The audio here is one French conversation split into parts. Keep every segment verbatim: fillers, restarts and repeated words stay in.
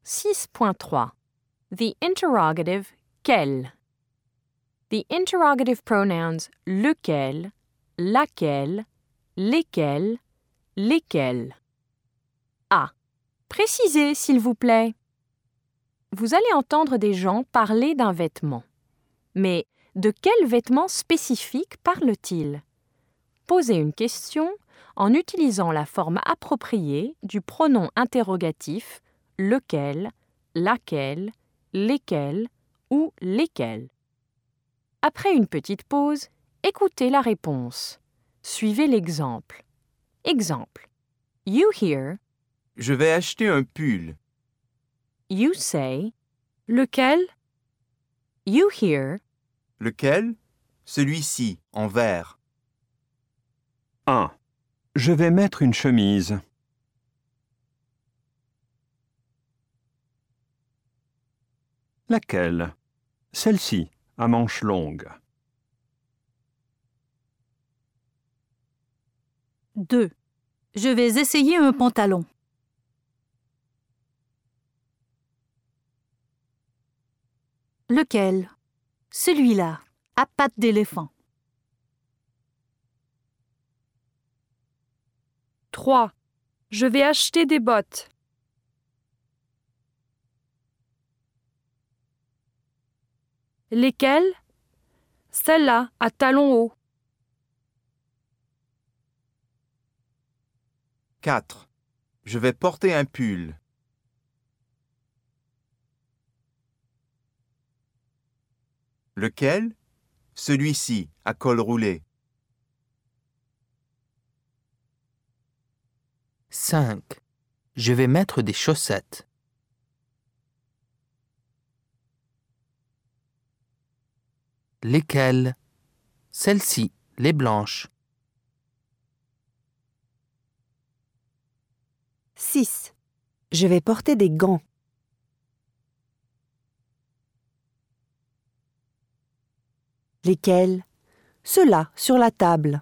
six point trois. The interrogative quel. The interrogative pronouns lequel, laquelle, lesquels, lesquels. A. Précisez, s'il vous plaît. Vous allez entendre des gens parler d'un vêtement. Mais de quel vêtement spécifique parle-t-il? Posez une question en utilisant la forme appropriée du pronom interrogatif lequel, laquelle, lesquels ou lesquels. Après une petite pause, écoutez la réponse. Suivez l'exemple. Exemple. You hear. Je vais acheter un pull. You say. Lequel? You hear. Lequel? Celui-ci, en vert. un. Je vais mettre une chemise. Laquelle? Celle-ci, à manches longues. deux. Je vais essayer un pantalon. Lequel? Celui-là, à pattes d'éléphant. trois. Je vais acheter des bottes. Lesquelles? Celle-là, à talons hauts. quatre. Je vais porter un pull. Lequel? Celui-ci, à col roulé. cinq. Je vais mettre des chaussettes. Lesquelles? Celles-ci, les blanches. six. Je vais porter des gants. Lesquels? Ceux-là, sur la table.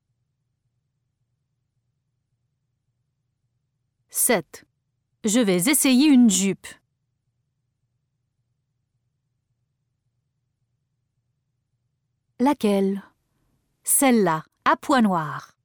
sept. Je vais essayer une jupe. Laquelle? Celle-là, à pois noirs.